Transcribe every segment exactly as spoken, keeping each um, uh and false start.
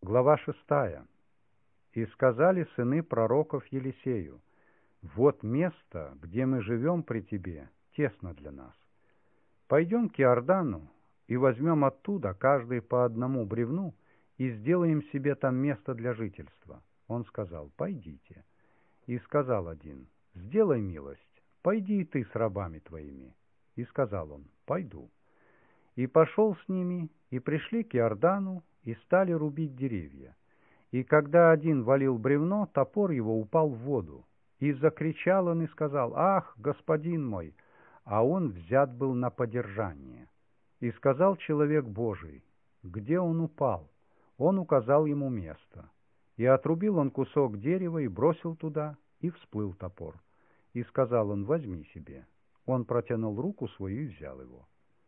Глава шестая. «И сказали сыны пророков Елисею: вот место, где мы живем при тебе, тесно для нас. Пойдем к Иордану и возьмем оттуда каждый по одному бревну и сделаем себе там место для жительства». Он сказал: пойдите. И сказал один: сделай милость, пойди и ты с рабами твоими. И сказал он: пойду. И пошел с ними, и пришли к Иордану, и стали рубить деревья. И когда один валил бревно, топор его упал в воду. И закричал он и сказал: «Ах, господин мой!» А он взят был на подержание. И сказал человек Божий: где он упал? Он указал ему место. И отрубил он кусок дерева и бросил туда, и всплыл топор. И сказал он: возьми себе. Он протянул руку свою и взял его.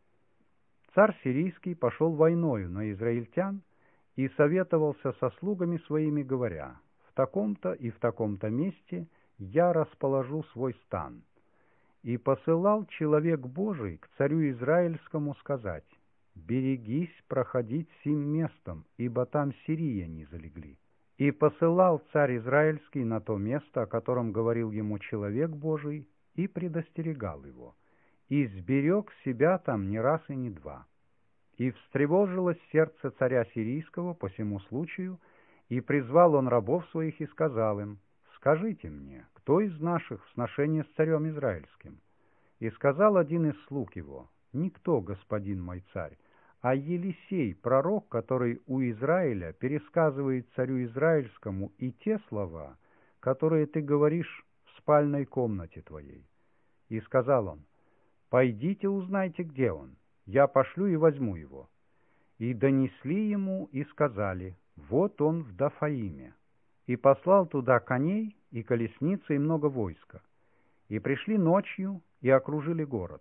Царь сирийский пошел войною на израильтян и советовался со слугами своими, говоря: в таком-то и в таком-то месте я расположу свой стан. И посылал человек Божий к царю израильскому сказать: берегись проходить сим местом, ибо там сирияне залегли. И посылал царь израильский на то место, о котором говорил ему человек Божий, и предостерегал его, и сберег себя там не раз и не два. И встревожилось сердце царя сирийского по сему случаю, и призвал он рабов своих и сказал им: скажите мне, кто из наших в сношении с царем израильским? И сказал один из слуг его: никто, господин мой царь, а Елисей, пророк, который у Израиля пересказывает царю израильскому и те слова, которые ты говоришь в спальной комнате твоей. И сказал он: пойдите узнайте, где он, я пошлю и возьму его. И донесли ему и сказали: вот он в Дафаиме. И послал туда коней и колесницы и много войска. И пришли ночью и окружили город.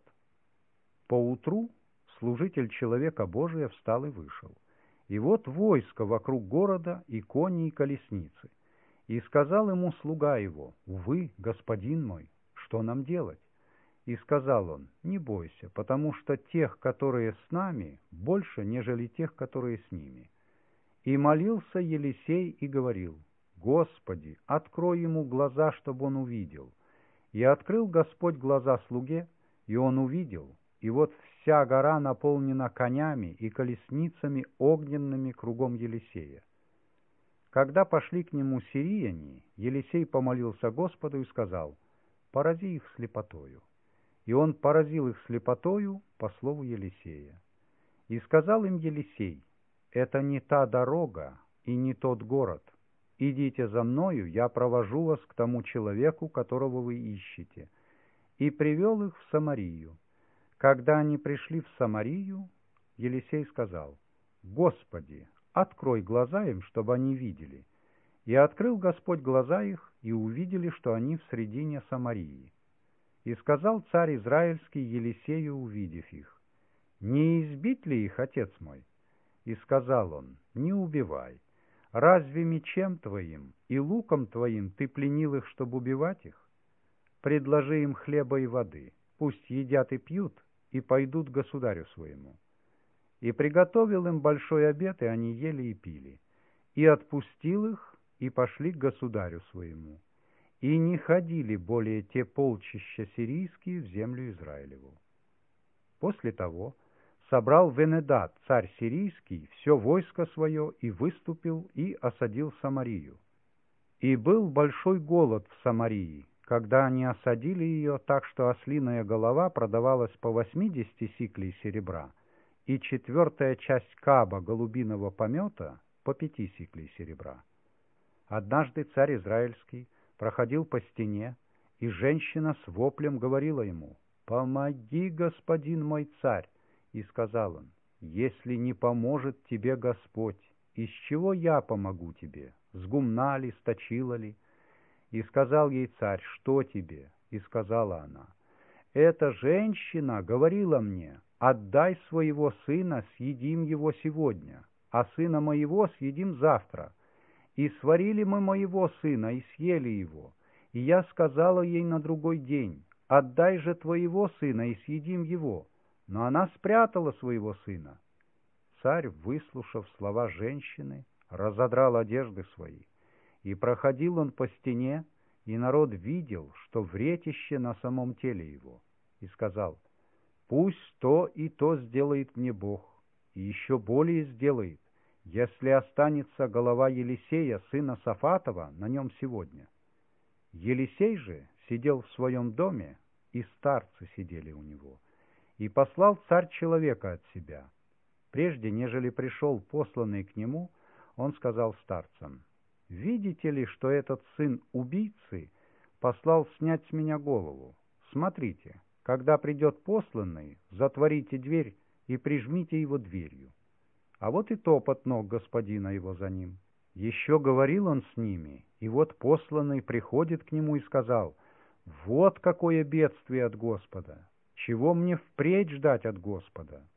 Поутру служитель человека Божия встал и вышел. И вот войско вокруг города, и кони, и колесницы. И сказал ему слуга его: увы, господин мой, что нам делать? И сказал он: не бойся, потому что тех, которые с нами, больше, нежели тех, которые с ними. И молился Елисей и говорил: Господи, открой ему глаза, чтобы он увидел. И открыл Господь глаза слуге, и он увидел, и вот вся гора наполнена конями и колесницами огненными кругом Елисея. Когда пошли к нему сирияне, Елисей помолился Господу и сказал: порази их слепотою. И он поразил их слепотою по слову Елисея. И сказал им Елисей: это не та дорога и не тот город. Идите за мною, я провожу вас к тому человеку, которого вы ищете. И привел их в Самарию. Когда они пришли в Самарию, Елисей сказал: Господи, открой глаза им, чтобы они видели. И открыл Господь глаза их, и увидели, что они в средине Самарии. И сказал царь израильский Елисею, увидев их: не избить ли их, отец мой? И сказал он: не убивай. Разве мечем твоим и луком твоим ты пленил их, чтобы убивать их? Предложи им хлеба и воды, пусть едят и пьют, и пойдут к государю своему. И приготовил им большой обед, и они ели и пили. И отпустил их, и пошли к государю своему. И не ходили более те полчища сирийские в землю Израилеву. После того собрал Венедат, царь сирийский, все войско свое, и выступил, и осадил Самарию. И был большой голод в Самарии, когда они осадили ее, так что ослиная голова продавалась по восьмидесяти сиклей серебра, и четвертая часть каба голубиного помета по пяти сиклей серебра. Однажды царь израильский проходил по стене, и женщина с воплем говорила ему: «Помоги, господин мой царь!» И сказал он: «Если не поможет тебе Господь, из чего я помогу тебе? С гумна ли, с точила ли?» И сказал ей царь: «Что тебе?» И сказала она: «Эта женщина говорила мне: отдай своего сына, съедим его сегодня, а сына моего съедим завтра. И сварили мы моего сына, и съели его. И я сказала ей на другой день: отдай же твоего сына, и съедим его. Но она спрятала своего сына». Царь, выслушав слова женщины, разодрал одежды свои. И проходил он по стене, и народ видел, что вретище на самом теле его, и сказал: «Пусть то и то сделает мне Бог, и еще более сделает, если останется голова Елисея, сына Сафатова, на нем сегодня». Елисей же сидел в своем доме, и старцы сидели у него. И послал царь человека от себя. Прежде, нежели пришел посланный к нему, он сказал старцам: «Видите ли, что этот сын убийцы послал снять с меня голову? Смотрите, когда придет посланный, затворите дверь и прижмите его дверью». А вот и топот ног господина его за ним. Еще говорил он с ними, и вот посланный приходит к нему и сказал: «Вот какое бедствие от Господа! Чего мне впредь ждать от Господа?